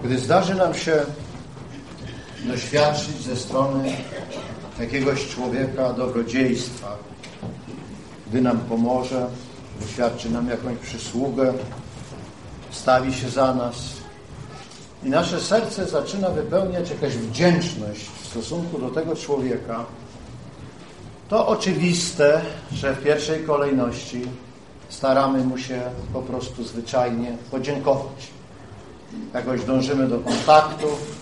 Gdy zdarzy nam się doświadczyć ze strony jakiegoś człowieka dobrodziejstwa, gdy nam pomoże, wyświadczy nam jakąś przysługę, stawi się za nas i nasze serce zaczyna wypełniać jakaś wdzięczność w stosunku do tego człowieka, to oczywiste, że w pierwszej kolejności staramy mu się po prostu zwyczajnie podziękować. Jakoś dążymy do kontaktu,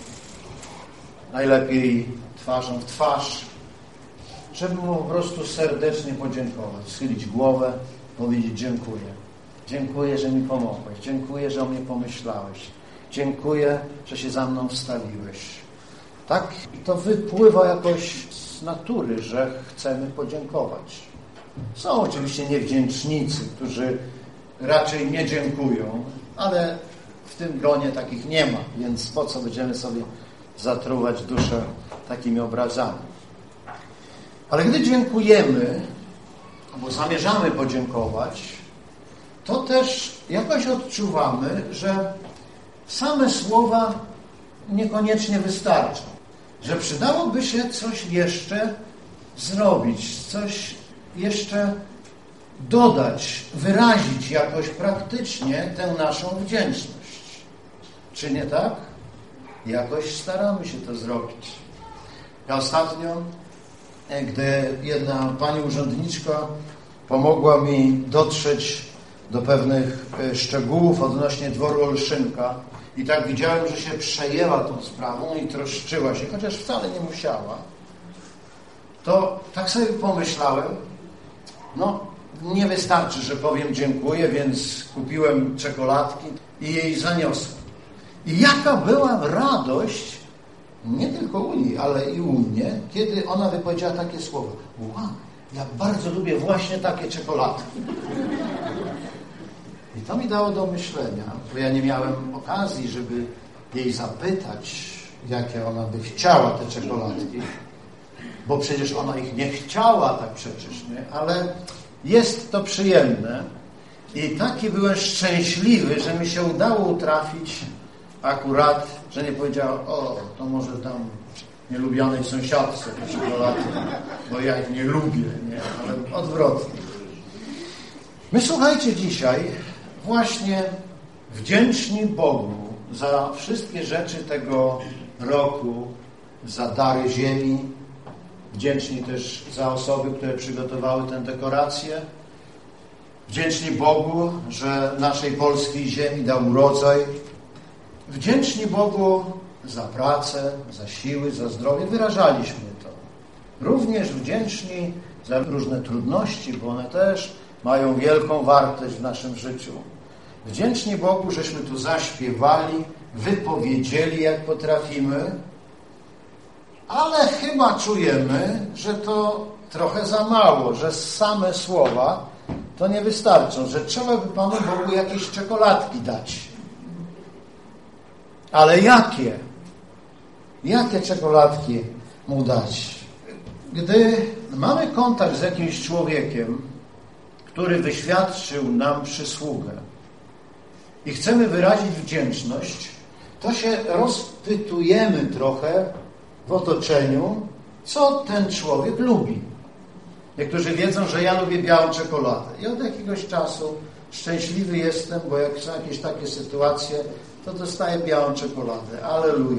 najlepiej twarzą w twarz, żeby mu po prostu serdecznie podziękować, schylić głowę, powiedzieć dziękuję. Dziękuję, że mi pomogłeś. Dziękuję, że o mnie pomyślałeś. Dziękuję, że się za mną wstawiłeś. Tak to wypływa jakoś z natury, że chcemy podziękować. Są oczywiście niewdzięcznicy, którzy raczej nie dziękują, ale w tym gronie takich nie ma, więc po co będziemy sobie zatruwać duszę takimi obrazami. Ale gdy dziękujemy, albo zamierzamy podziękować, to też jakoś odczuwamy, że same słowa niekoniecznie wystarczą. Że przydałoby się coś jeszcze zrobić, coś jeszcze dodać, wyrazić jakoś praktycznie tę naszą wdzięczność. Czy nie tak? Jakoś staramy się to zrobić. Ja ostatnio, gdy jedna pani urzędniczka pomogła mi dotrzeć do pewnych szczegółów odnośnie dworu Olszynka i tak widziałem, że się przejęła tą sprawą i troszczyła się, chociaż wcale nie musiała, to tak sobie pomyślałem, nie wystarczy, że powiem dziękuję, więc kupiłem czekoladki i jej zaniosłem. I jaka była radość, nie tylko u niej, ale i u mnie, kiedy ona wypowiedziała takie słowa. Wow, ja bardzo lubię właśnie takie czekoladki. I to mi dało do myślenia, bo ja nie miałem okazji, żeby jej zapytać, jakie ona by chciała te czekoladki, bo przecież ona ich nie chciała tak przecież, nie? Ale jest to przyjemne i taki byłem szczęśliwy, że mi się udało utrafić akurat, że nie powiedziała, to może tam nielubionej sąsiadce te czekolady, bo ja ich nie lubię, nie? Ale odwrotnie. My, słuchajcie, dzisiaj właśnie wdzięczni Bogu za wszystkie rzeczy tego roku, za dary ziemi, wdzięczni też za osoby, które przygotowały tę dekorację, wdzięczni Bogu, że naszej polskiej ziemi dał urodzaj, wdzięczni Bogu za pracę, za siły, za zdrowie, wyrażaliśmy to. Również wdzięczni za różne trudności, bo one też mają wielką wartość w naszym życiu. Wdzięczni Bogu, żeśmy tu zaśpiewali, wypowiedzieli jak potrafimy, ale chyba czujemy, że to trochę za mało, że same słowa to nie wystarczą, że trzeba by Panu Bogu jakieś czekoladki dać. Ale jakie? Jakie czekoladki Mu dać? Gdy mamy kontakt z jakimś człowiekiem, który wyświadczył nam przysługę i chcemy wyrazić wdzięczność, to się rozpytujemy trochę w otoczeniu, co ten człowiek lubi. Niektórzy wiedzą, że ja lubię białą czekoladę i od jakiegoś czasu szczęśliwy jestem, bo jak są jakieś takie sytuacje, to dostaję białą czekoladę. Alleluja.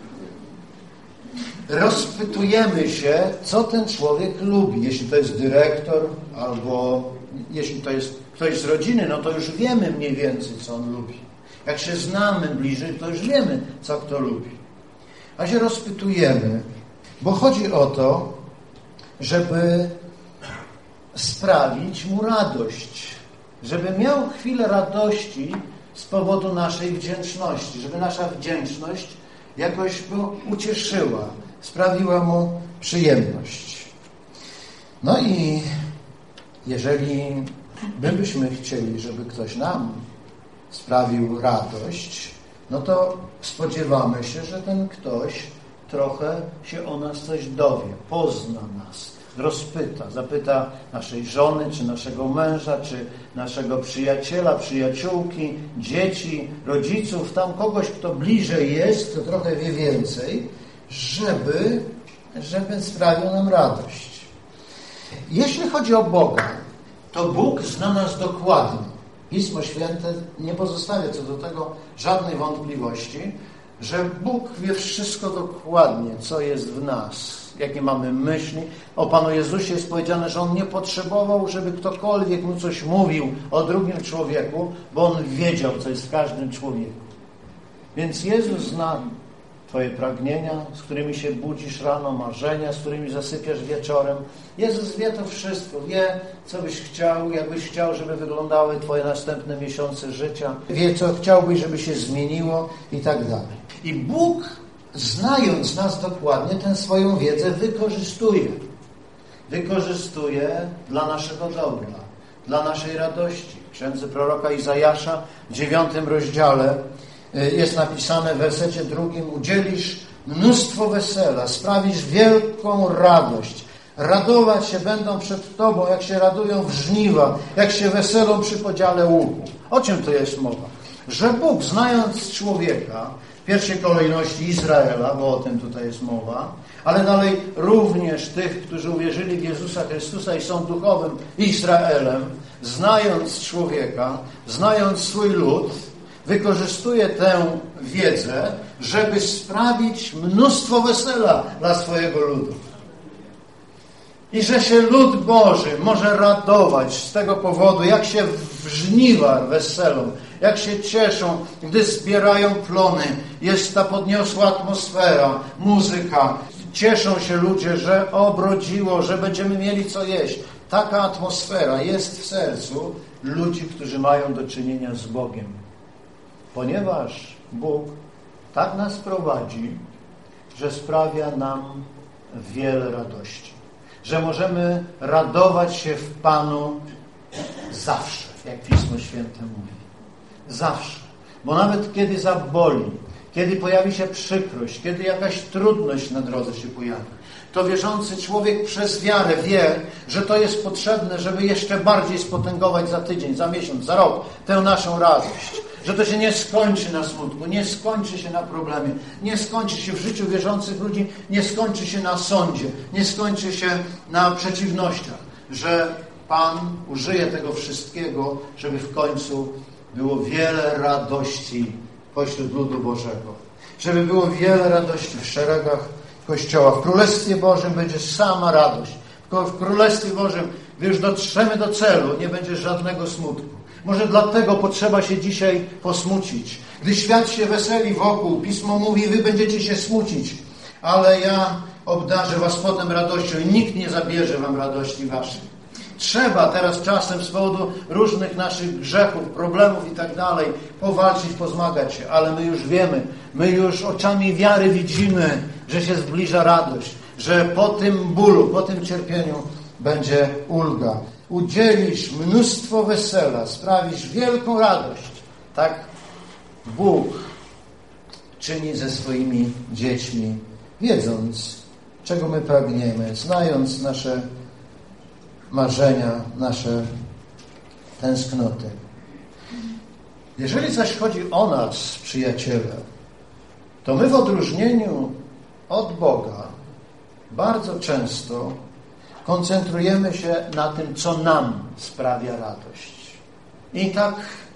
Rozpytujemy się, co ten człowiek lubi. Jeśli to jest dyrektor, albo jeśli to jest ktoś z rodziny, no to już wiemy mniej więcej, co on lubi. Jak się znamy bliżej, to już wiemy, co kto lubi. A się rozpytujemy, bo chodzi o to, żeby sprawić mu radość, żeby miał chwilę radości z powodu naszej wdzięczności, żeby nasza wdzięczność jakoś go ucieszyła, sprawiła mu przyjemność. No i jeżeli my byśmy chcieli, żeby ktoś nam sprawił radość, no to spodziewamy się, że ten ktoś trochę się o nas coś dowie, pozna nas, rozpyta. Zapyta naszej żony, czy naszego męża, czy naszego przyjaciela, przyjaciółki, dzieci, rodziców, tam kogoś, kto bliżej jest, kto trochę wie więcej, żeby sprawił nam radość. Jeśli chodzi o Boga, to Bóg zna nas dokładnie. Pismo Święte nie pozostawia co do tego żadnej wątpliwości, że Bóg wie wszystko dokładnie, co jest w nas, jakie mamy myśli. O Panu Jezusie jest powiedziane, że On nie potrzebował, żeby ktokolwiek mu coś mówił o drugim człowieku, bo On wiedział, co jest w każdym człowieku. Więc Jezus zna Twoje pragnienia, z którymi się budzisz rano, marzenia, z którymi zasypiasz wieczorem. Jezus wie to wszystko, wie, co byś chciał, jakbyś chciał, żeby wyglądały Twoje następne miesiące życia. Wie, co chciałbyś, żeby się zmieniło i tak dalej. I Bóg, znając nas dokładnie, tę swoją wiedzę wykorzystuje. Wykorzystuje dla naszego dobra, dla naszej radości. W księdze proroka Izajasza w 9 rozdziale jest napisane w wersecie 2: udzielisz mnóstwo wesela, sprawisz wielką radość. Radować się będą przed Tobą, jak się radują w żniwa, jak się weselą przy podziale łuku. O czym to jest mowa? Że Bóg, znając człowieka, w pierwszej kolejności Izraela, bo o tym tutaj jest mowa, ale dalej również tych, którzy uwierzyli w Jezusa Chrystusa i są duchowym Izraelem, znając człowieka, znając swój lud, wykorzystuje tę wiedzę, żeby sprawić mnóstwo wesela dla swojego ludu. I że się lud Boży może radować z tego powodu, jak się w żniwa weselą, jak się cieszą, gdy zbierają plony. Jest ta podniosła atmosfera, muzyka. Cieszą się ludzie, że obrodziło, że będziemy mieli co jeść. Taka atmosfera jest w sercu ludzi, którzy mają do czynienia z Bogiem. Ponieważ Bóg tak nas prowadzi, że sprawia nam wiele radości. Że możemy radować się w Panu zawsze, jak Pismo Święte mówi. Zawsze. Bo nawet kiedy zaboli, kiedy pojawi się przykrość, kiedy jakaś trudność na drodze się pojawi, to wierzący człowiek przez wiarę wie, że to jest potrzebne, żeby jeszcze bardziej spotęgować za tydzień, za miesiąc, za rok tę naszą radość. Że to się nie skończy na smutku, nie skończy się na problemie, nie skończy się w życiu wierzących ludzi, nie skończy się na sądzie, nie skończy się na przeciwnościach. Że Pan użyje tego wszystkiego, żeby w końcu było wiele radości pośród ludu Bożego. Żeby było wiele radości w szeregach Kościoła. W Królestwie Bożym będzie sama radość. W Królestwie Bożym, gdy już dotrzemy do celu, nie będzie żadnego smutku. Może dlatego potrzeba się dzisiaj posmucić. Gdy świat się weseli wokół, Pismo mówi, wy będziecie się smucić, ale ja obdarzę was potem radością i nikt nie zabierze wam radości waszej. Trzeba teraz czasem z powodu różnych naszych grzechów, problemów i tak dalej powalczyć, pozmagać się, ale my już wiemy, my już oczami wiary widzimy, że się zbliża radość, że po tym bólu, po tym cierpieniu będzie ulga. Udzielisz mnóstwo wesela, sprawisz wielką radość. Tak Bóg czyni ze swoimi dziećmi, wiedząc, czego my pragniemy, znając nasze marzenia, nasze tęsknoty. Jeżeli zaś chodzi o nas, przyjaciele, to my w odróżnieniu od Boga bardzo często koncentrujemy się na tym, co nam sprawia radość. I tak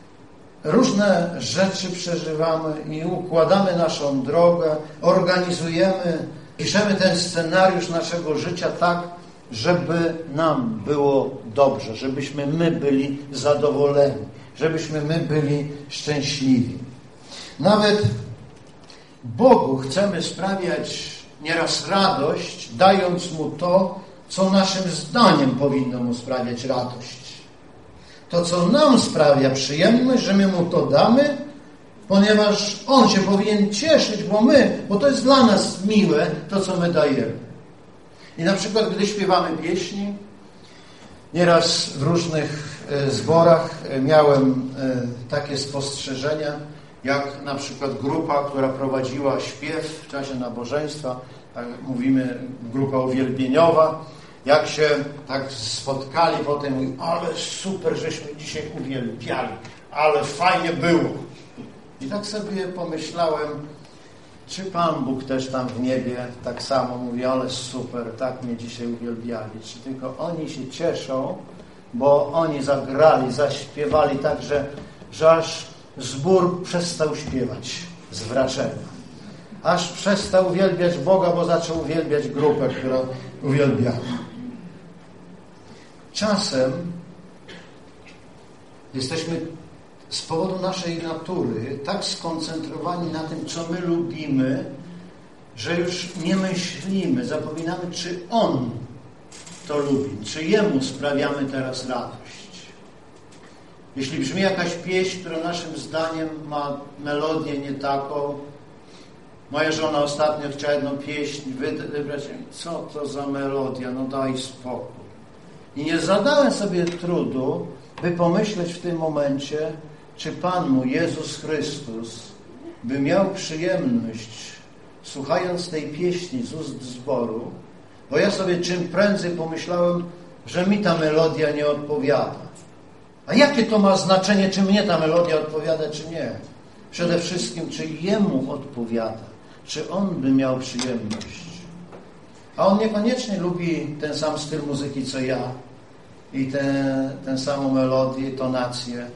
różne rzeczy przeżywamy i układamy naszą drogę, organizujemy, piszemy ten scenariusz naszego życia tak, żeby nam było dobrze, żebyśmy my byli zadowoleni, żebyśmy my byli szczęśliwi. Nawet Bogu chcemy sprawiać nieraz radość, dając Mu to, co naszym zdaniem powinno Mu sprawiać radość. To, co nam sprawia przyjemność, że my Mu to damy, ponieważ On się powinien cieszyć, bo to jest dla nas miłe, to, co my dajemy. I na przykład, gdy śpiewamy pieśni, nieraz w różnych zborach miałem takie spostrzeżenia, jak na przykład grupa, która prowadziła śpiew w czasie nabożeństwa, tak mówimy grupa uwielbieniowa, Jak się tak spotkali potem, mówi, ale super, żeśmy dzisiaj uwielbiali, ale fajnie było. I tak sobie pomyślałem, czy Pan Bóg też tam w niebie tak samo mówi, ale super, tak mnie dzisiaj uwielbiali. Czy tylko oni się cieszą, bo oni zagrali, zaśpiewali tak, że aż zbór przestał śpiewać z wrażenia. Aż przestał uwielbiać Boga, bo zaczął uwielbiać grupę, która uwielbiała. Czasem jesteśmy z powodu naszej natury tak skoncentrowani na tym, co my lubimy, że już nie myślimy, zapominamy, czy On to lubi, czy Jemu sprawiamy teraz radość. Jeśli brzmi jakaś pieśń, która naszym zdaniem ma melodię nie taką, moja żona ostatnio chciała jedną pieśń wybrać, co to za melodia, no daj spokój. I nie zadałem sobie trudu, by pomyśleć w tym momencie, czy Pan mój Jezus Chrystus by miał przyjemność, słuchając tej pieśni z ust zboru, bo ja sobie czym prędzej pomyślałem, że mi ta melodia nie odpowiada. A jakie to ma znaczenie, czy mnie ta melodia odpowiada, czy nie? Przede wszystkim, czy Jemu odpowiada, czy On by miał przyjemność. A On niekoniecznie lubi ten sam styl muzyki, co ja i tę samą melodię, tonację.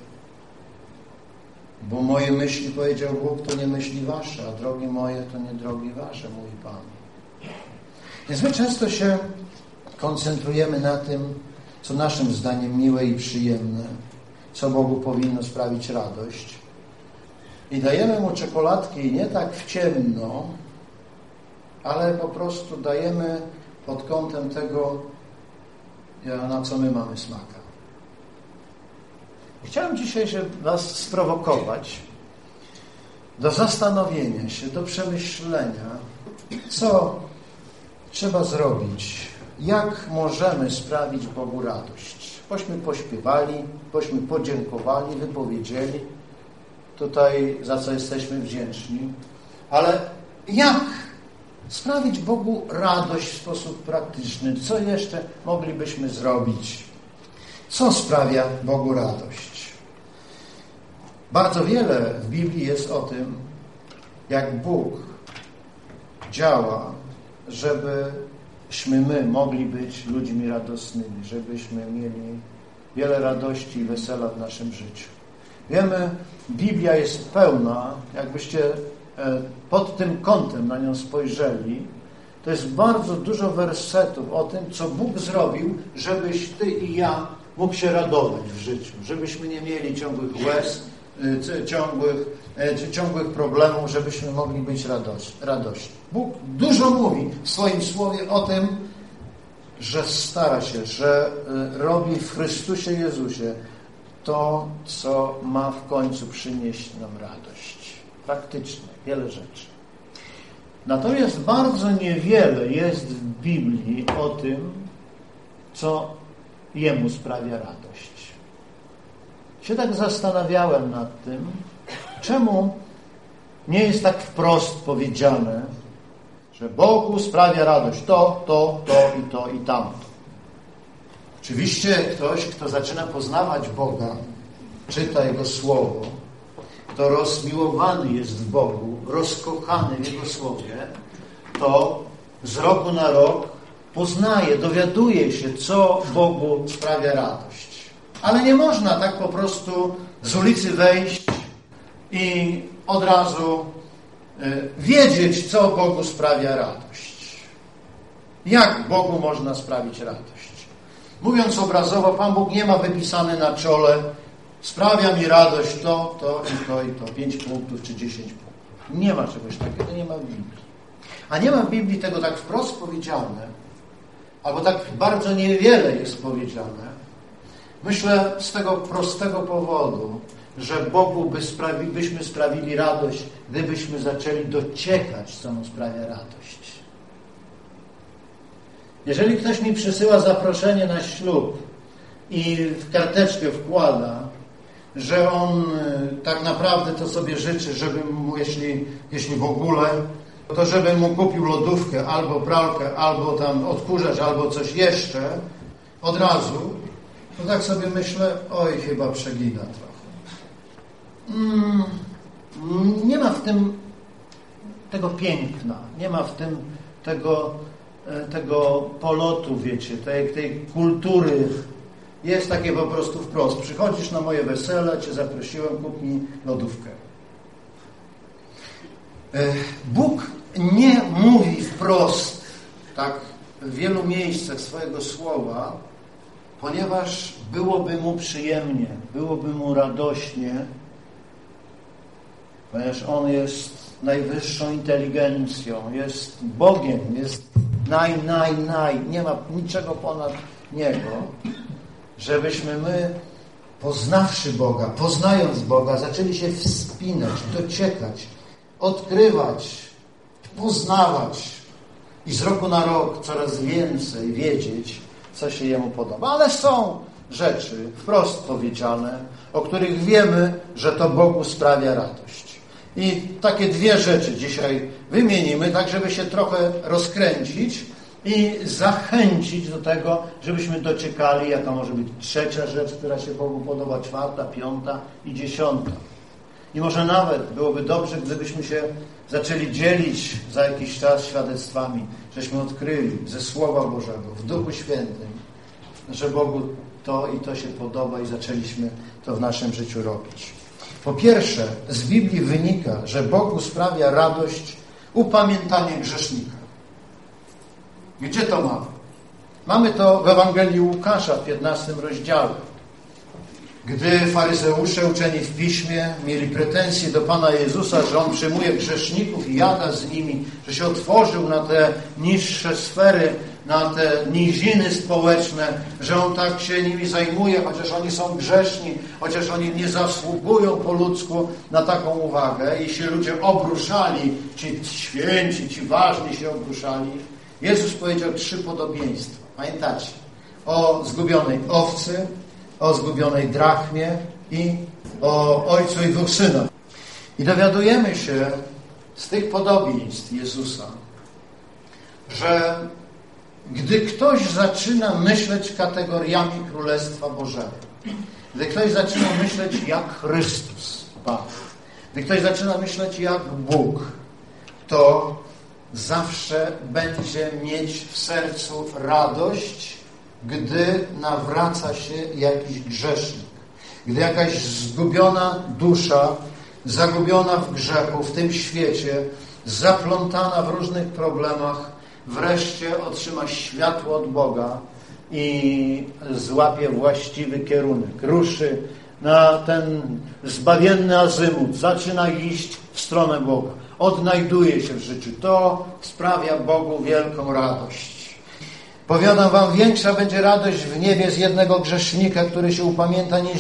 Bo moje myśli, powiedział Bóg, to nie myśli wasze, a drogi moje to nie drogi wasze, mówi Pan. Więc my często się koncentrujemy na tym, co naszym zdaniem miłe i przyjemne, co Bogu powinno sprawić radość. I dajemy Mu czekoladki nie tak w ciemno, ale po prostu dajemy pod kątem tego, na co my mamy smaka. Chciałem dzisiaj was sprowokować do zastanowienia się, do przemyślenia, co trzeba zrobić, jak możemy sprawić Bogu radość. Bośmy pośpiewali, bośmy podziękowali, wypowiedzieli tutaj, za co jesteśmy wdzięczni, ale jak sprawić Bogu radość w sposób praktyczny? Co jeszcze moglibyśmy zrobić? Co sprawia Bogu radość? Bardzo wiele w Biblii jest o tym, jak Bóg działa, żebyśmy my mogli być ludźmi radosnymi, żebyśmy mieli wiele radości i wesela w naszym życiu. Wiemy, Biblia jest pełna, jakbyście pod tym kątem na nią spojrzeli, to jest bardzo dużo wersetów o tym, co Bóg zrobił, żebyś ty i ja mógł się radować w życiu, żebyśmy nie mieli ciągłych łez, ciągłych problemów, żebyśmy mogli być radośni. Bóg dużo mówi w swoim słowie o tym, że stara się, że robi w Chrystusie Jezusie to, co ma w końcu przynieść nam radość. Praktycznie, wiele rzeczy. Natomiast bardzo niewiele jest w Biblii o tym, co Jemu sprawia radość. Się tak zastanawiałem nad tym, czemu nie jest tak wprost powiedziane, że Bogu sprawia radość to i tamto. Oczywiście ktoś, kto zaczyna poznawać Boga, czyta Jego Słowo, kto rozmiłowany jest w Bogu, rozkochany w Jego Słowie, to z roku na rok poznaje, dowiaduje się, co Bogu sprawia radość. Ale nie można tak po prostu z ulicy wejść i od razu wiedzieć, co Bogu sprawia radość. Jak Bogu można sprawić radość? Mówiąc obrazowo, Pan Bóg nie ma wypisane na czole sprawia mi radość to i to. 5 punktów czy 10 punktów. Nie ma czegoś takiego, nie ma w Biblii. A nie ma w Biblii tego tak wprost powiedziane, albo tak bardzo niewiele jest powiedziane. Myślę z tego prostego powodu, że Bogu byśmy sprawili radość, gdybyśmy zaczęli dociekać, co Mu sprawia radość. Jeżeli ktoś mi przysyła zaproszenie na ślub i w karteczkę wkłada, że on tak naprawdę to sobie życzy, żeby mu, jeśli w ogóle, to żebym mu kupił lodówkę, albo pralkę, albo tam odkurzacz, albo coś jeszcze od razu, to tak sobie myślę, oj, chyba przegina trochę. Nie ma w tym tego piękna, nie ma w tym tego polotu, wiecie, tej kultury. Jest takie po prostu wprost. Przychodzisz na moje wesele, cię zaprosiłem, kup mi lodówkę. Bóg nie mówi wprost, tak, w wielu miejscach swojego słowa, ponieważ byłoby mu przyjemnie, byłoby mu radośnie, ponieważ On jest najwyższą inteligencją, jest Bogiem, jest nie ma niczego ponad Niego, żebyśmy my, poznawszy Boga, poznając Boga, zaczęli się wspinać, dociekać, odkrywać, poznawać i z roku na rok coraz więcej wiedzieć, co się Jemu podoba. Ale są rzeczy wprost powiedziane, o których wiemy, że to Bogu sprawia radość. I takie dwie rzeczy dzisiaj wymienimy, tak żeby się trochę rozkręcić i zachęcić do tego, żebyśmy dociekali, jaka może być trzecia rzecz, która się Bogu podoba, czwarta, piąta i dziesiąta. I może nawet byłoby dobrze, gdybyśmy się zaczęli dzielić za jakiś czas świadectwami, żeśmy odkryli ze Słowa Bożego, w Duchu Świętym, że Bogu to i to się podoba i zaczęliśmy to w naszym życiu robić. Po pierwsze, z Biblii wynika, że Bogu sprawia radość upamiętanie grzesznika. Gdzie to mamy? Mamy to w Ewangelii Łukasza w 15 rozdziale. Gdy faryzeusze uczeni w Piśmie mieli pretensje do Pana Jezusa, że On przyjmuje grzeszników i jada z nimi, że się otworzył na te niższe sfery, na te niziny społeczne, że On tak się nimi zajmuje, chociaż oni są grzeszni, chociaż oni nie zasługują po ludzku na taką uwagę. I się ludzie obruszali, ci święci, ci ważni się obruszali. Jezus powiedział 3 podobieństwa. Pamiętacie? O zgubionej owcy, o zgubionej drachmie i o ojcu i 2 synach. I dowiadujemy się z tych podobieństw Jezusa, że gdy ktoś zaczyna myśleć kategoriami Królestwa Bożego, gdy ktoś zaczyna myśleć jak Chrystus, Pan, gdy ktoś zaczyna myśleć jak Bóg, to zawsze będzie mieć w sercu radość, gdy nawraca się jakiś grzesznik, gdy jakaś zgubiona dusza, zagubiona w grzechu, w tym świecie, zaplątana w różnych problemach, wreszcie otrzyma światło od Boga i złapie właściwy kierunek. Ruszy na ten zbawienny azymut, zaczyna iść w stronę Boga. Odnajduje się w życiu. To sprawia Bogu wielką radość. Powiadam wam, większa będzie radość w niebie z jednego grzesznika, który się upamięta, niż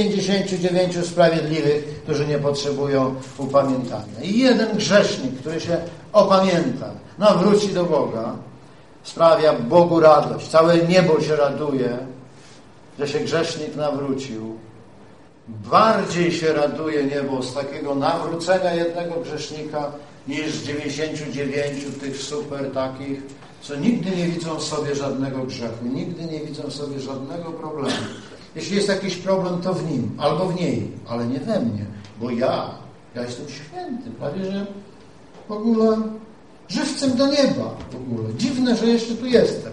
99 sprawiedliwych, którzy nie potrzebują upamiętania. I jeden grzesznik, który się opamięta, nawróci do Boga, sprawia Bogu radość. Całe niebo się raduje, że się grzesznik nawrócił. Bardziej się raduje niebo z takiego nawrócenia jednego grzesznika, niż 99 tych super takich, co nigdy nie widzą w sobie żadnego grzechu, nigdy nie widzą w sobie żadnego problemu. Jeśli jest jakiś problem, to w nim, albo w niej, ale nie we mnie, bo ja jestem święty, prawie że w ogóle żywcem do nieba w ogóle. Dziwne, że jeszcze tu jestem.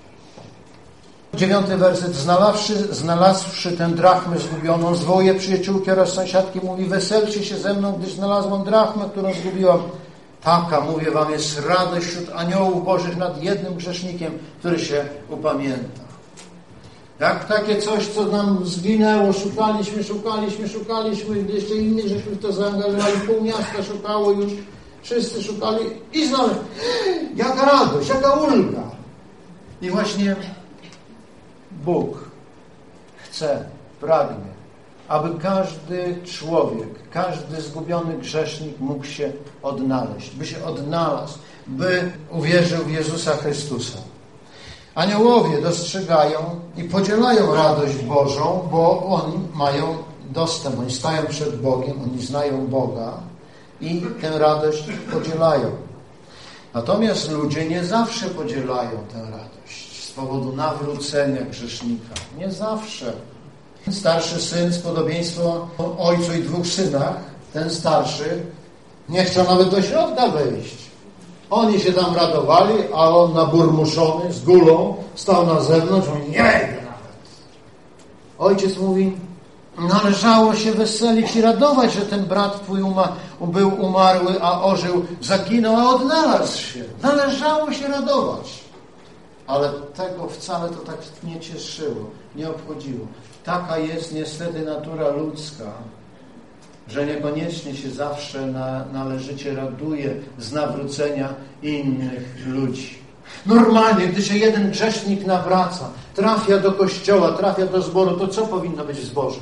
9 werset. Znalazłszy tę drachmę zgubioną, zwołuje przyjaciółki oraz sąsiadki, mówi: weselcie się ze mną, gdyż znalazłam drachmę, którą zgubiłam. Taka, mówię wam, jest radość wśród aniołów bożych nad jednym grzesznikiem, który się upamięta. Jak takie coś, co nam zginęło, szukaliśmy, jeszcze innych żeśmy w to zaangażowali, pół miasta szukało już, wszyscy szukali i znaleźli. Jaka radość, jaka ulga. I właśnie Bóg chce, pragnie, aby każdy człowiek, każdy zgubiony grzesznik mógł się odnaleźć, by się odnalazł, by uwierzył w Jezusa Chrystusa. Aniołowie dostrzegają i podzielają radość Bożą, bo oni mają dostęp, oni stają przed Bogiem, oni znają Boga i tę radość podzielają. Natomiast ludzie nie zawsze podzielają tę radość z powodu nawrócenia grzesznika. Nie zawsze. Starszy syn z podobieństwa o ojcu i 2 synach, ten starszy, nie chciał nawet do środka wejść. Oni się tam radowali, a on naburmuszony, z gulą, stał na zewnątrz, on nie wejdzie nawet. Ojciec mówi, należało się weselić i radować, że ten brat twój był umarły, a ożył, zaginął, a odnalazł się. Należało się radować. Ale tego wcale to tak nie cieszyło, nie obchodziło. Taka jest niestety natura ludzka, że niekoniecznie się zawsze należycie raduje z nawrócenia innych ludzi. Normalnie, gdy się jeden grzesznik nawraca, trafia do kościoła, trafia do zboru, to co powinno być w zborze?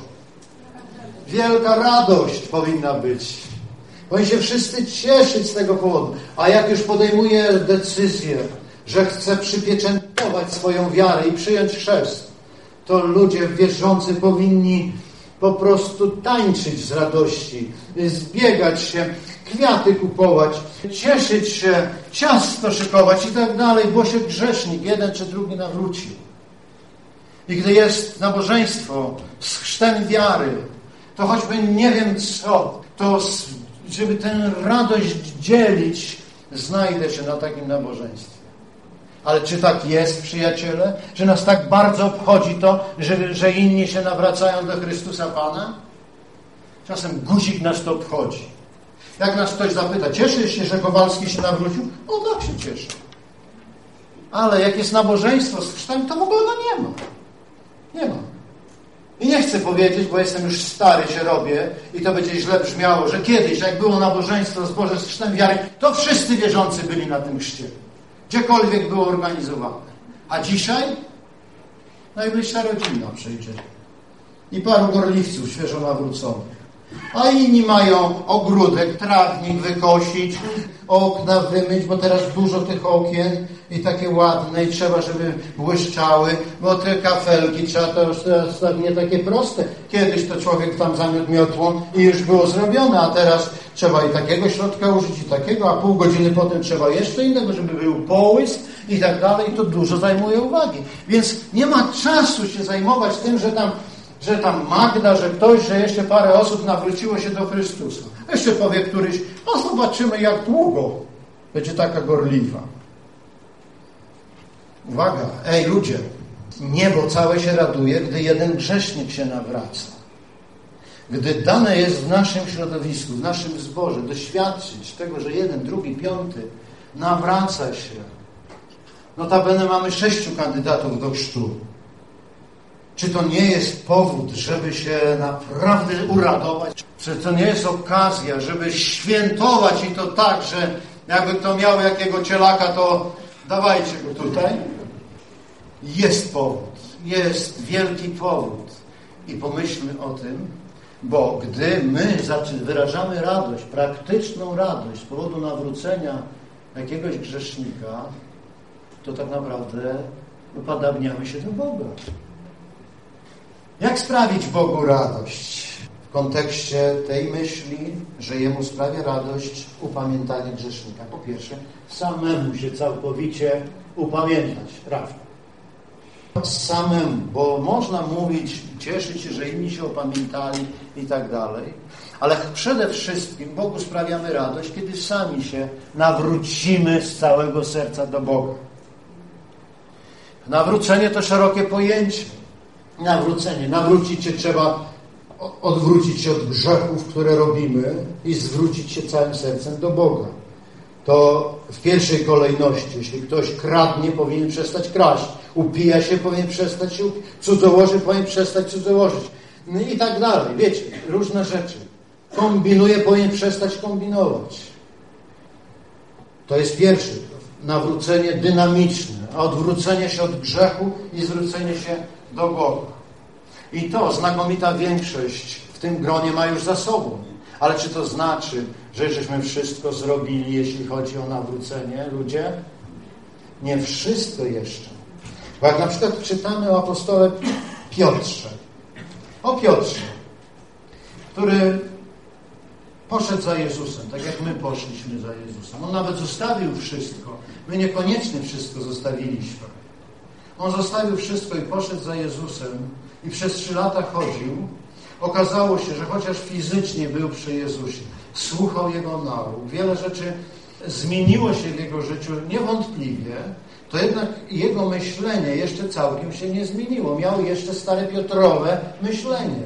Wielka radość powinna być. Powinni się wszyscy cieszyć z tego powodu. A jak już podejmuje decyzję, że chce przypieczętować swoją wiarę i przyjąć chrzest, to ludzie wierzący powinni po prostu tańczyć z radości, zbiegać się, kwiaty kupować, cieszyć się, ciasto szykować i tak dalej, bo się grzesznik jeden czy drugi nawrócił. I gdy jest nabożeństwo z chrztem wiary, to choćby nie wiem co, to żeby tę radość dzielić, znajdę się na takim nabożeństwie. Ale czy tak jest, przyjaciele? Że nas tak bardzo obchodzi to, że inni się nawracają do Chrystusa Pana? Czasem guzik nas to obchodzi. Jak nas ktoś zapyta, cieszysz się, że Kowalski się nawrócił? No tak się cieszę. Ale jak jest nabożeństwo z chrztem, to w ogóle go nie ma. Nie ma. I nie chcę powiedzieć, bo jestem już stary, się robię i to będzie źle brzmiało, że kiedyś, jak było nabożeństwo zboże z chrztem wiary, to wszyscy wierzący byli na tym chrzcie. Gdziekolwiek było organizowane. A dzisiaj najbliższa rodzina przyjdzie. I paru gorliwców świeżo nawróconych. A inni mają ogródek, trawnik wykosić, okna wymyć, bo teraz dużo tych okien i takie ładne i trzeba, żeby błyszczały, bo te kafelki trzeba, to już teraz nie takie proste. Kiedyś to człowiek tam zamiótł miotłą i już było zrobione, a teraz trzeba i takiego środka użyć i takiego, a pół godziny potem trzeba jeszcze innego, żeby był połysk i tak dalej. I to dużo zajmuje uwagi. Więc nie ma czasu się zajmować tym, że tam Magda, że ktoś, że jeszcze parę osób nawróciło się do Chrystusa. Jeszcze powie któryś, no zobaczymy jak długo będzie taka gorliwa. Uwaga, ludzie, niebo całe się raduje, gdy jeden grzesznik się nawraca. Gdy dane jest w naszym środowisku, w naszym zborze doświadczyć tego, że jeden, drugi, piąty nawraca się. Notabene mamy 6 kandydatów do chrztu. Czy to nie jest powód, żeby się naprawdę uradować? Czy to nie jest okazja, żeby świętować i to tak, że jakby kto miał jakiego cielaka, to dawajcie go tutaj? Jest powód. Jest wielki powód. I pomyślmy o tym, bo gdy my wyrażamy radość, praktyczną radość z powodu nawrócenia jakiegoś grzesznika, to tak naprawdę upodabniamy się do Boga. Jak sprawić Bogu radość? W kontekście tej myśli, że Jemu sprawia radość upamiętanie grzesznika. Po pierwsze, samemu się całkowicie upamiętać. Prawda? Samemu, bo można mówić, cieszyć się, że inni się opamiętali i tak dalej, ale przede wszystkim Bogu sprawiamy radość, kiedy sami się nawrócimy z całego serca do Boga. Nawrócenie to szerokie pojęcie. Nawrócić się trzeba, odwrócić się od grzechów, które robimy i zwrócić się całym sercem do Boga. To w pierwszej kolejności, jeśli ktoś kradnie, powinien przestać kraść. Upija się, powinien przestać się upić. Cudzołoży, powinien przestać cudzołożyć. No i tak dalej. Wiecie, różne rzeczy. Kombinuje, powinien przestać kombinować. To jest pierwszy. Nawrócenie dynamiczne, a odwrócenie się od grzechu i zwrócenie się do Boga. I to znakomita większość w tym gronie ma już za sobą. Ale czy to znaczy, że żeśmy wszystko zrobili, jeśli chodzi o nawrócenie, ludzie? Nie wszystko jeszcze. Bo jak na przykład czytamy o apostole Piotrze. O Piotrze, który poszedł za Jezusem, tak jak my poszliśmy za Jezusem. On nawet zostawił wszystko. My niekoniecznie wszystko zostawiliśmy. On zostawił wszystko i poszedł za Jezusem i przez 3 lata chodził. Okazało się, że chociaż fizycznie był przy Jezusie, słuchał Jego nauk, wiele rzeczy zmieniło się w Jego życiu niewątpliwie, to jednak Jego myślenie jeszcze całkiem się nie zmieniło. Miał jeszcze stare Piotrowe myślenie.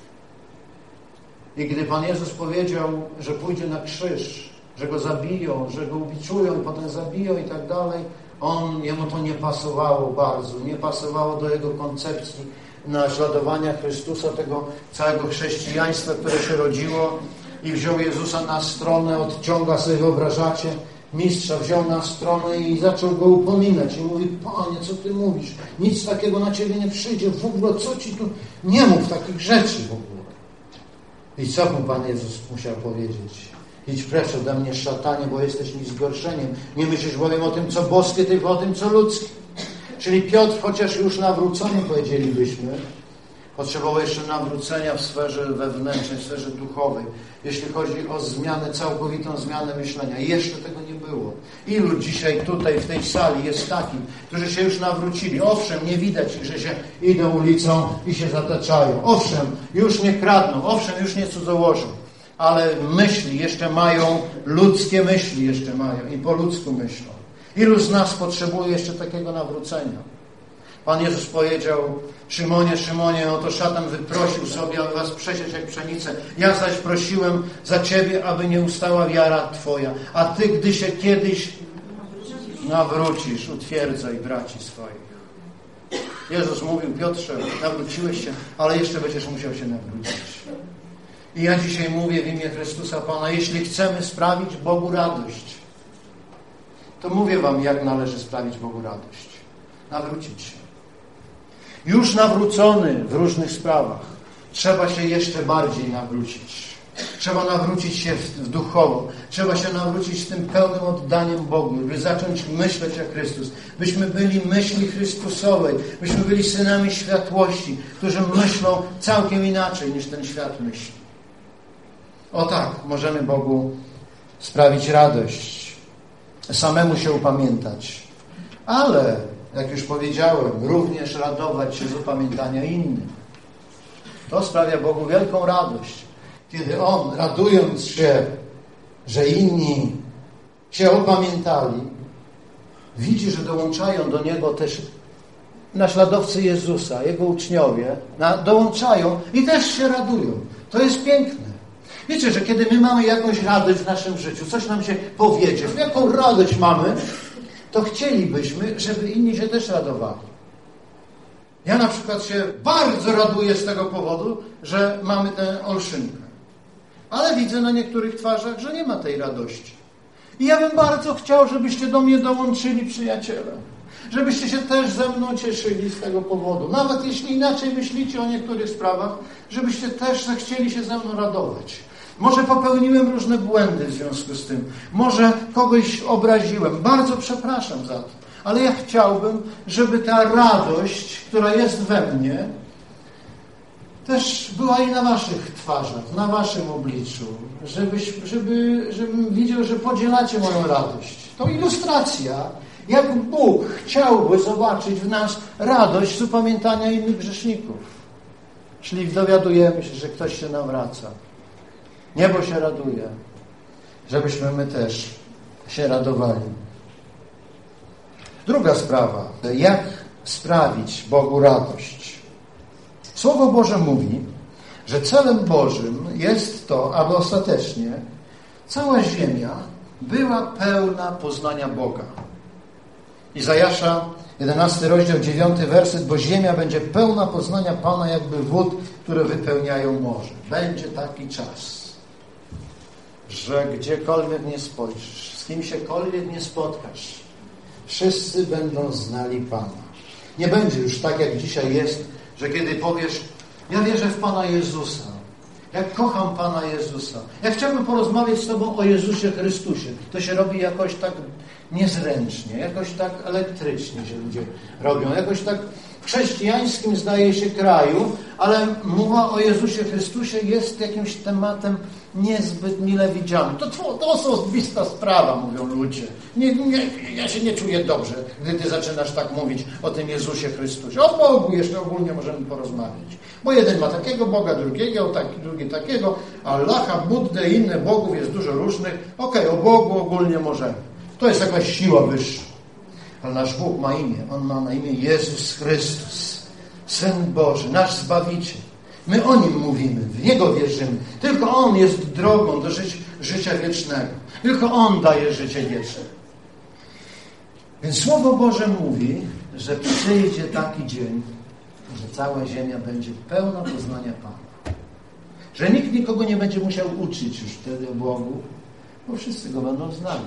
I gdy Pan Jezus powiedział, że pójdzie na krzyż, że Go zabiją, że Go ubiczują i potem zabiją i tak dalej, jemu to nie pasowało bardzo, nie pasowało do Jego koncepcji naśladowania Chrystusa, tego całego chrześcijaństwa, które się rodziło, i wziął Jezusa na stronę, odciąga sobie, wyobrażacie, mistrza wziął na stronę i zaczął Go upominać i mówi: Panie, co Ty mówisz? Nic takiego na Ciebie nie przyjdzie, w ogóle co Ci tu, nie mów takich rzeczy w ogóle. I co mu Pan Jezus musiał powiedzieć? Idź precz ode mnie, szatanie, bo jesteś mi zgorszeniem. Nie myślisz bowiem o tym, co boskie, tylko o tym, co ludzkie. Czyli Piotr, chociaż już nawrócony, powiedzielibyśmy, potrzebował jeszcze nawrócenia w sferze wewnętrznej, w sferze duchowej. Jeśli chodzi o zmianę, całkowitą zmianę myślenia. Jeszcze tego nie było. Ilu dzisiaj tutaj w tej sali jest takich, którzy się już nawrócili? Owszem, nie widać ich, że się idą ulicą i się zataczają. Owszem, już nie kradną. Owszem, już nie cudzołożą. Ale myśli jeszcze mają, ludzkie myśli jeszcze mają i po ludzku myślą. Ilu z nas potrzebuje jeszcze takiego nawrócenia? Pan Jezus powiedział: Szymonie, Szymonie, oto szatan wyprosił sobie, aby was przesieć jak pszenicę. Ja zaś prosiłem za ciebie, aby nie ustała wiara twoja. A ty, gdy się kiedyś nawrócisz, utwierdzaj braci swoich. Jezus mówił: Piotrze, nawróciłeś się, ale jeszcze będziesz musiał się nawrócić. I ja dzisiaj mówię w imię Chrystusa Pana, jeśli chcemy sprawić Bogu radość, to mówię wam, jak należy sprawić Bogu radość. Nawrócić się. Już nawrócony w różnych sprawach, trzeba się jeszcze bardziej nawrócić. Trzeba nawrócić się duchowo. Trzeba się nawrócić tym pełnym oddaniem Bogu, by zacząć myśleć jak Chrystus. Byśmy byli myśli Chrystusowej. Byśmy byli synami światłości, którzy myślą całkiem inaczej niż ten świat myśli. O tak, możemy Bogu sprawić radość. Samemu się upamiętać. Ale, jak już powiedziałem, również radować się z upamiętania innych. To sprawia Bogu wielką radość. Kiedy On, radując się, że inni się opamiętali, widzi, że dołączają do Niego też naśladowcy Jezusa, Jego uczniowie, dołączają i też się radują. To jest piękne. Wiecie, że kiedy my mamy jakąś radość w naszym życiu, coś nam się powiedzie, jaką radość mamy, to chcielibyśmy, żeby inni się też radowali. Ja na przykład się bardzo raduję z tego powodu, że mamy tę olszynkę. Ale widzę na niektórych twarzach, że nie ma tej radości. I ja bym bardzo chciał, żebyście do mnie dołączyli, przyjaciele. Żebyście się też ze mną cieszyli z tego powodu. Nawet jeśli inaczej myślicie o niektórych sprawach, żebyście też zechcieli się ze mną radować. Może popełniłem różne błędy w związku z tym. Może kogoś obraziłem. Bardzo przepraszam za to. Ale ja chciałbym, żeby ta radość, która jest we mnie, też była i na waszych twarzach, na waszym obliczu. Żebym widział, że podzielacie moją radość. To ilustracja, jak Bóg chciałby zobaczyć w nas radość z upamiętania innych grzeszników. Czyli dowiadujemy się, że ktoś się nawraca. Niebo się raduje, żebyśmy my też się radowali. Druga sprawa. Jak sprawić Bogu radość? Słowo Boże mówi, że celem Bożym jest to, aby ostatecznie cała ziemia była pełna poznania Boga. Izajasza, 11 rozdział, 9 werset, bo ziemia będzie pełna poznania Pana jakby wód, które wypełniają morze. Będzie taki czas, że gdziekolwiek nie spojrzysz, z kim siekolwiek nie spotkasz, wszyscy będą znali Pana. Nie będzie już tak, jak dzisiaj jest, że kiedy powiesz: ja wierzę w Pana Jezusa, jak kocham Pana Jezusa, jak chciałbym porozmawiać z Tobą o Jezusie Chrystusie, to się robi jakoś tak niezręcznie, jakoś tak elektrycznie się ludzie robią, jakoś tak w chrześcijańskim, zdaje się, kraju, ale mowa o Jezusie Chrystusie jest jakimś tematem niezbyt mile widzianym. To osobista sprawa, mówią ludzie. Ja się nie czuję dobrze, gdy Ty zaczynasz tak mówić o tym Jezusie Chrystusie. O Bogu jeszcze ogólnie możemy porozmawiać. Bo jeden ma takiego Boga, drugi takiego, Allaha, Buddę i innych bogów jest dużo różnych. Okej, o Bogu ogólnie możemy. To jest jakaś siła wyższa. Ale nasz Bóg ma imię. On ma na imię Jezus Chrystus, Syn Boży, nasz Zbawiciel. My o Nim mówimy, w Niego wierzymy. Tylko On jest drogą do życia wiecznego. Tylko On daje życie wieczne. Więc Słowo Boże mówi, że przyjdzie taki dzień, że cała ziemia będzie pełna poznania Pana. Że nikt nikogo nie będzie musiał uczyć już wtedy o Bogu, bo wszyscy Go będą znali.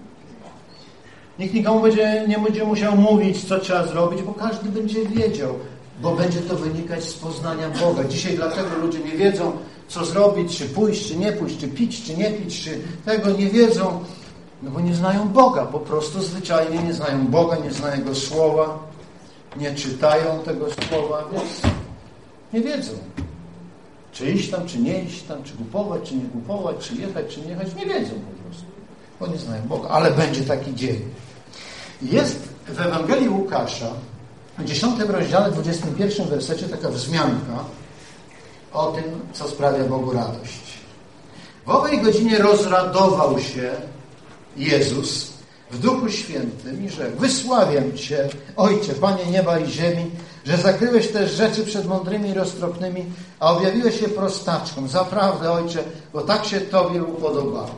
Nikt nikomu nie będzie musiał mówić, co trzeba zrobić, bo każdy będzie wiedział, bo będzie to wynikać z poznania Boga. Dzisiaj dlatego ludzie nie wiedzą, co zrobić, czy pójść, czy nie pójść, czy pić, czy nie pić, czy tego nie wiedzą, no bo nie znają Boga, po prostu zwyczajnie nie znają Boga, nie znają Jego Słowa, nie czytają tego Słowa, więc nie wiedzą, czy iść tam, czy nie iść tam, czy kupować, czy nie kupować, czy jechać, czy nie jechać, nie wiedzą po prostu, bo nie znają Boga, ale będzie taki dzień. Jest w Ewangelii Łukasza w 10 rozdziale, 21 wersecie taka wzmianka o tym, co sprawia Bogu radość. W owej godzinie rozradował się Jezus w Duchu Świętym i rzekł: wysławiam Cię, Ojcze, Panie nieba i ziemi, że zakryłeś te rzeczy przed mądrymi i roztropnymi, a objawiłeś je prostaczkom. Zaprawdę, Ojcze, bo tak się Tobie upodobało.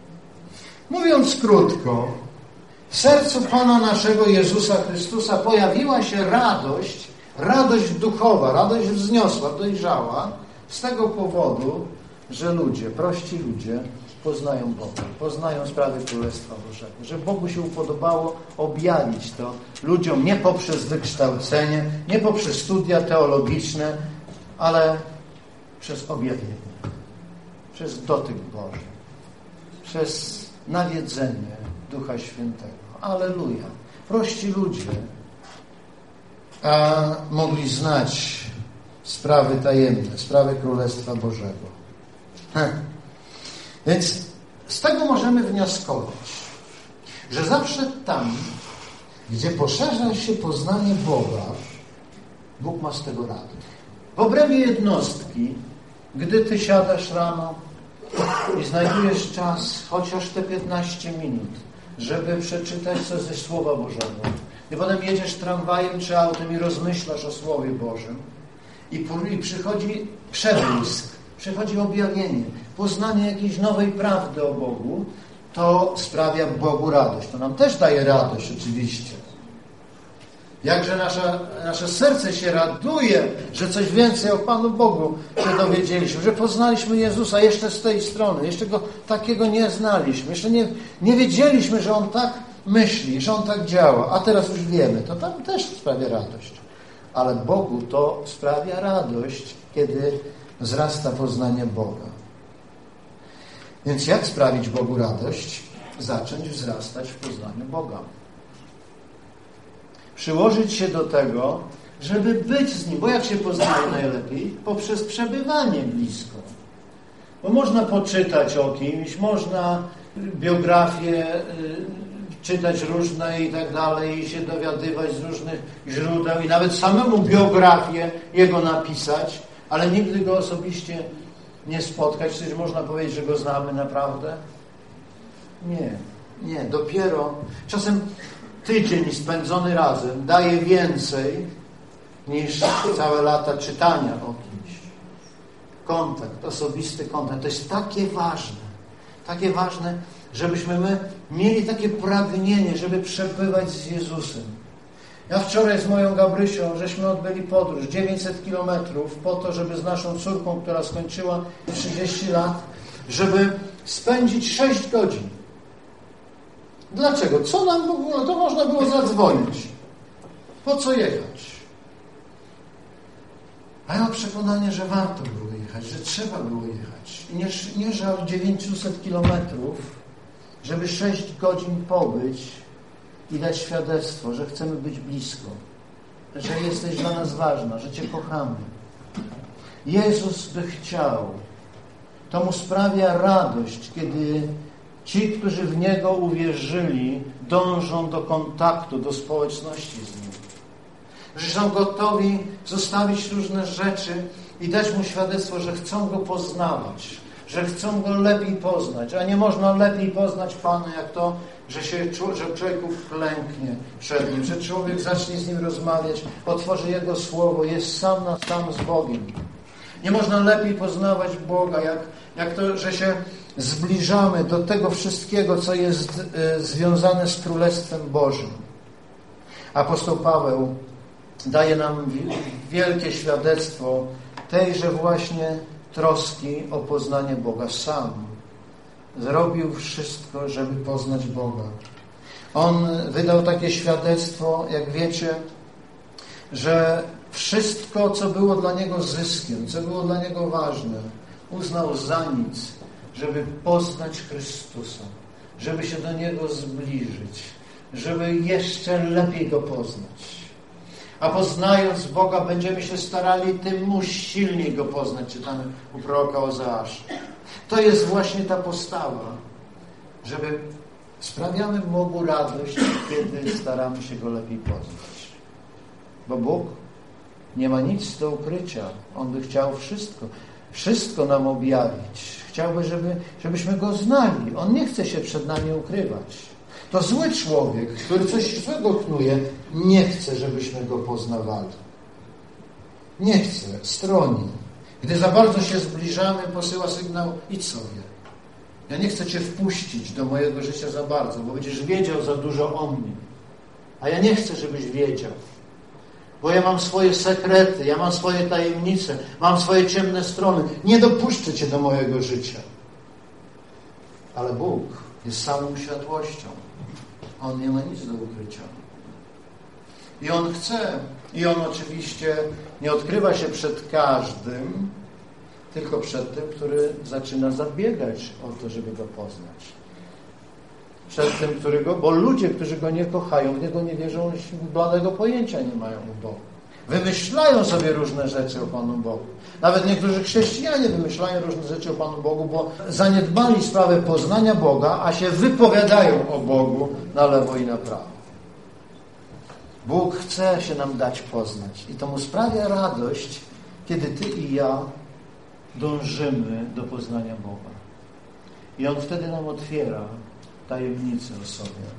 Mówiąc krótko, w sercu Pana naszego Jezusa Chrystusa pojawiła się radość duchowa, radość wzniosła, dojrzała z tego powodu, że prości ludzie poznają Boga, poznają sprawy Królestwa Bożego, że Bogu się upodobało objawić to ludziom nie poprzez wykształcenie, nie poprzez studia teologiczne, ale przez objawienie, przez dotyk Boży, przez nawiedzenie Ducha Świętego. Alleluja. Prości ludzie mogli znać sprawy tajemne, sprawy Królestwa Bożego. Więc z tego możemy wnioskować, że zawsze tam, gdzie poszerza się poznanie Boga, Bóg ma z tego radość. W obrębie jednostki, gdy Ty siadasz rano i znajdujesz czas, chociaż te 15 minut, żeby przeczytać coś ze Słowa Bożego, i potem jedziesz tramwajem czy autem i rozmyślasz o Słowie Bożym i przychodzi przebłysk, przychodzi objawienie, poznanie jakiejś nowej prawdy o Bogu, to sprawia Bogu radość. To nam też daje radość oczywiście. Jakże nasze serce się raduje, że coś więcej o Panu Bogu się dowiedzieliśmy, że poznaliśmy Jezusa jeszcze z tej strony, jeszcze Go takiego nie znaliśmy, jeszcze nie wiedzieliśmy, że On tak myśli, że On tak działa, a teraz już wiemy. To tam też sprawia radość. Ale Bogu to sprawia radość, kiedy wzrasta poznanie Boga. Więc jak sprawić Bogu radość? Zacząć wzrastać w poznaniu Boga. Przyłożyć się do tego, żeby być z Nim. Bo jak się poznaje najlepiej? Poprzez przebywanie blisko. Bo można poczytać o kimś, można biografie czytać różne i tak dalej, i się dowiadywać z różnych źródeł i nawet samemu biografię jego napisać, ale nigdy go osobiście nie spotkać. Czyż można powiedzieć, że go znamy naprawdę? Nie. Dopiero czasem tydzień spędzony razem daje więcej niż całe lata czytania o kimś. Kontakt, osobisty kontakt. To jest takie ważne, żebyśmy my mieli takie pragnienie, żeby przebywać z Jezusem. Ja wczoraj z moją Gabrysią żeśmy odbyli podróż 900 kilometrów po to, żeby z naszą córką, która skończyła 30 lat, żeby spędzić 6 godzin. Dlaczego? Co nam w ogóle? To można było zadzwonić. Po co jechać? A ja mam przekonanie, że warto było jechać. jechać, że trzeba było jechać. I nie żal 900 kilometrów, żeby 6 godzin pobyć i dać świadectwo, że chcemy być blisko, że jesteś dla nas ważna, że Cię kochamy. Jezus by chciał. To Mu sprawia radość, kiedy ci, którzy w Niego uwierzyli, dążą do kontaktu, do społeczności z Nim. Że są gotowi zostawić różne rzeczy i dać Mu świadectwo, że chcą Go poznawać, że chcą Go lepiej poznać. A nie można lepiej poznać Pana, jak to, że człowieku klęknie przed Nim, że człowiek zacznie z Nim rozmawiać, otworzy Jego Słowo, jest sam na sam z Bogiem. Nie można lepiej poznawać Boga, jak to, że się zbliżamy do tego wszystkiego, co jest związane z Królestwem Bożym. Apostoł Paweł daje nam wielkie świadectwo tejże właśnie troski o poznanie Boga. Sam zrobił wszystko, żeby poznać Boga. On wydał takie świadectwo, jak wiecie, że wszystko, co było dla Niego zyskiem, co było dla Niego ważne, uznał za nic, żeby poznać Chrystusa, żeby się do Niego zbliżyć, żeby jeszcze lepiej Go poznać. A poznając Boga, będziemy się starali tym silniej Go poznać, czytamy u proroka Ozeasza. To jest właśnie ta postawa, żeby sprawiamy Bogu radość, kiedy staramy się Go lepiej poznać. Bo Bóg nie ma nic do ukrycia. On by chciał wszystko nam objawić. Chciałby, żebyśmy Go znali. On nie chce się przed nami ukrywać. To zły człowiek, który coś złego knuje, nie chce, żebyśmy Go poznawali. Nie chce, stroni. Gdy za bardzo się zbliżamy, posyła sygnał: idź sobie. Ja nie chcę Cię wpuścić do mojego życia za bardzo, bo będziesz wiedział za dużo o mnie. A ja nie chcę, żebyś wiedział. Bo ja mam swoje sekrety, ja mam swoje tajemnice, mam swoje ciemne strony. Nie dopuszczę Cię do mojego życia. Ale Bóg jest samą światłością. On nie ma nic do ukrycia. I On chce. I On oczywiście nie odkrywa się przed każdym, tylko przed tym, który zaczyna zabiegać o to, żeby Go poznać. Przed tym, bo ludzie, którzy Go nie kochają, w Niego nie wierzą, bladego pojęcia nie mają o Bogu. Wymyślają sobie różne rzeczy o Panu Bogu. Nawet niektórzy chrześcijanie wymyślają różne rzeczy o Panu Bogu, bo zaniedbali sprawę poznania Boga, a się wypowiadają o Bogu na lewo i na prawo. Bóg chce się nam dać poznać i to Mu sprawia radość, kiedy Ty i ja dążymy do poznania Boga. I On wtedy nam otwiera tajemnice o sobie.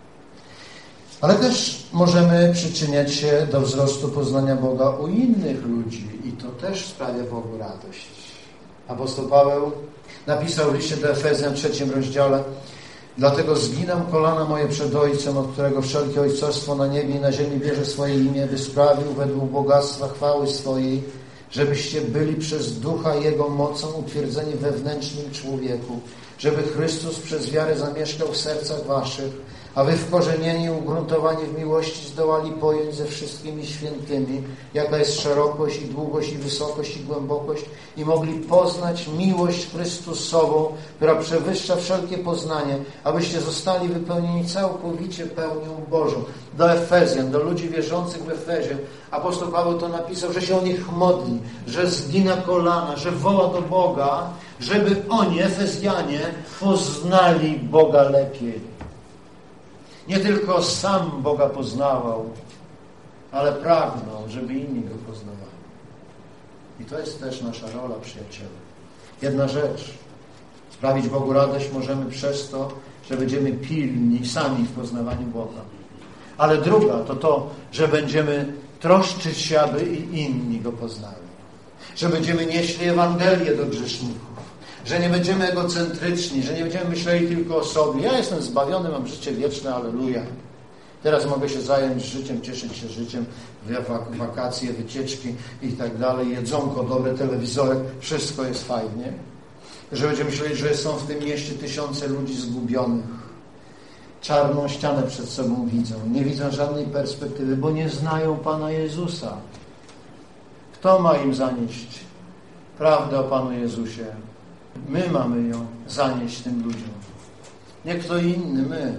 Ale też możemy przyczyniać się do wzrostu poznania Boga u innych ludzi i to też sprawia Bogu radość. Apostoł Paweł napisał w liście do Efezjan 3 rozdziale: dlatego zginam kolana moje przed Ojcem, od którego wszelkie ojcostwo na niebie i na ziemi bierze swoje imię, by sprawił według bogactwa chwały swojej, żebyście byli przez Ducha Jego mocą utwierdzeni we wnętrznym człowieku, żeby Chrystus przez wiarę zamieszkał w sercach waszych, a wy wkorzenieni i ugruntowani w miłości zdołali pojąć ze wszystkimi świętymi, jaka jest szerokość i długość i wysokość i głębokość, i mogli poznać miłość Chrystusową, która przewyższa wszelkie poznanie, abyście zostali wypełnieni całkowicie pełnią Bożą. Do Efezjan, do ludzi wierzących w Efezie, apostoł Paweł to napisał, że się o nich modli, że zgina kolana, że woła do Boga, żeby oni, Efezjanie, poznali Boga lepiej. Nie tylko sam Boga poznawał, ale pragnął, żeby inni Go poznawali. I to jest też nasza rola, przyjaciele. Jedna rzecz. Sprawić Bogu radość możemy przez to, że będziemy pilni sami w poznawaniu Boga. Ale druga to, że będziemy troszczyć się, aby i inni Go poznali. Że będziemy nieśli Ewangelię do grzeszników. Że nie będziemy egocentryczni, że nie będziemy myśleli tylko o sobie. Ja jestem zbawiony, mam życie wieczne, alleluja. Teraz mogę się zająć życiem, cieszyć się życiem, wakacje, wycieczki i tak dalej, jedzonko, dobre, telewizorek, wszystko jest fajnie. Że będziemy myśleli, że są w tym mieście tysiące ludzi zgubionych. Czarną ścianę przed sobą widzą. Nie widzą żadnej perspektywy, bo nie znają Pana Jezusa. Kto ma im zanieść prawdę o Panu Jezusie. My mamy ją zanieść tym ludziom. Nie kto inny, my.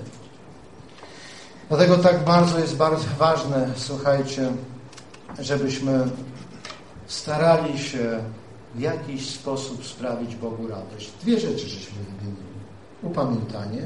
Dlatego tak bardzo jest ważne, słuchajcie, żebyśmy starali się w jakiś sposób sprawić Bogu radość. 2 rzeczy żeśmy wymienili. Upamiętanie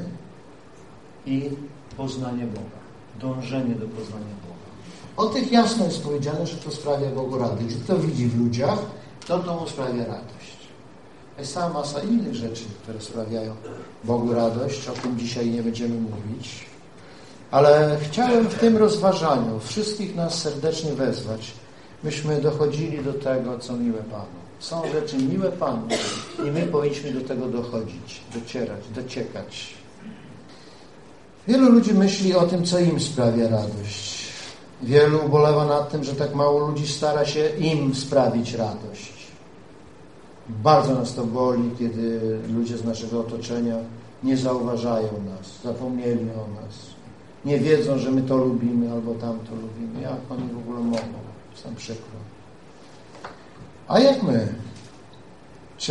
i poznanie Boga. Dążenie do poznania Boga. O tych jasno jest powiedziane, że to sprawia Bogu radość. Że to widzi w ludziach, to mu sprawia radość. Jest cała masa innych rzeczy, które sprawiają Bogu radość. O tym dzisiaj nie będziemy mówić. Ale chciałem w tym rozważaniu wszystkich nas serdecznie wezwać, myśmy dochodzili do tego, co miłe Panu. Są rzeczy miłe Panu i my powinniśmy do tego dochodzić, docierać, dociekać. Wielu ludzi myśli o tym, co im sprawia radość. Wielu ubolewa nad tym, że tak mało ludzi stara się im sprawić radość. Bardzo nas to boli, kiedy ludzie z naszego otoczenia nie zauważają nas, zapomnieli o nas. Nie wiedzą, że my to lubimy albo tamto lubimy. Jak oni w ogóle mogą? Jest nam przykro. A jak my? Czy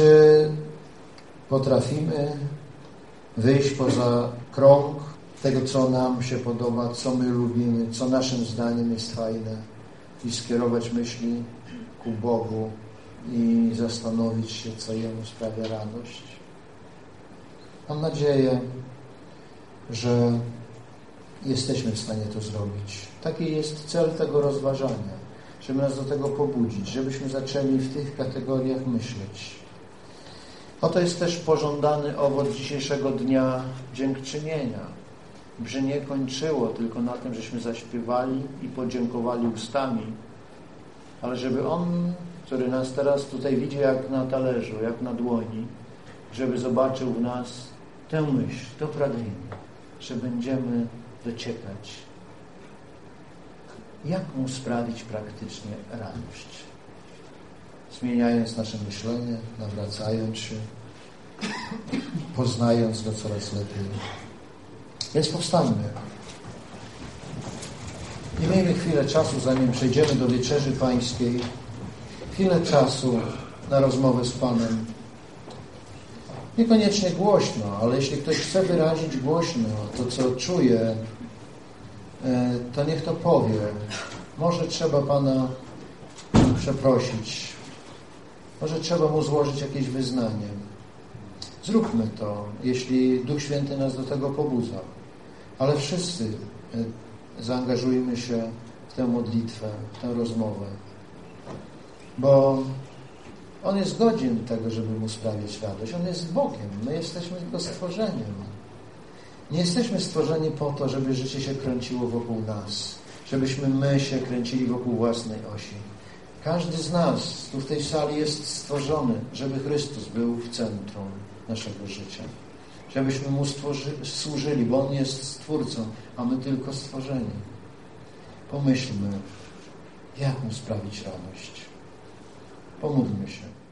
potrafimy wyjść poza krąg tego, co nam się podoba, co my lubimy, co naszym zdaniem jest fajne i skierować myśli ku Bogu i zastanowić się, co Jemu sprawia radość? Mam nadzieję, że jesteśmy w stanie to zrobić. Taki jest cel tego rozważania, żeby nas do tego pobudzić, żebyśmy zaczęli w tych kategoriach myśleć. Oto jest też pożądany owoc dzisiejszego dnia dziękczynienia, by się nie kończyło tylko na tym, żeśmy zaśpiewali i podziękowali ustami, ale żeby On, który nas teraz tutaj widzi jak na talerzu, jak na dłoni, żeby zobaczył w nas tę myśl, to pragnienie, że będziemy dociekać, jak Mu sprawić praktycznie radość. Zmieniając nasze myślenie, nawracając się, poznając Go coraz lepiej. Więc powstańmy. I miejmy chwilę czasu, zanim przejdziemy do Wieczerzy Pańskiej. Chwilę czasu na rozmowę z Panem. Niekoniecznie głośno, ale jeśli ktoś chce wyrazić głośno to, co czuje, to niech to powie. Może trzeba Pana przeprosić. Może trzeba Mu złożyć jakieś wyznanie. Zróbmy to, jeśli Duch Święty nas do tego pobudza. Ale wszyscy zaangażujmy się w tę modlitwę, w tę rozmowę. Bo On jest godzien tego, żeby Mu sprawić radość. On jest Bogiem. My jesteśmy tylko stworzeniem. Nie jesteśmy stworzeni po to, żeby życie się kręciło wokół nas. Żebyśmy my się kręcili wokół własnej osi. Każdy z nas tu w tej sali jest stworzony, żeby Chrystus był w centrum naszego życia. Żebyśmy Mu służyli, bo On jest Stwórcą, a my tylko stworzeni. Pomyślmy, jak Mu sprawić radość. Pomódlmy się.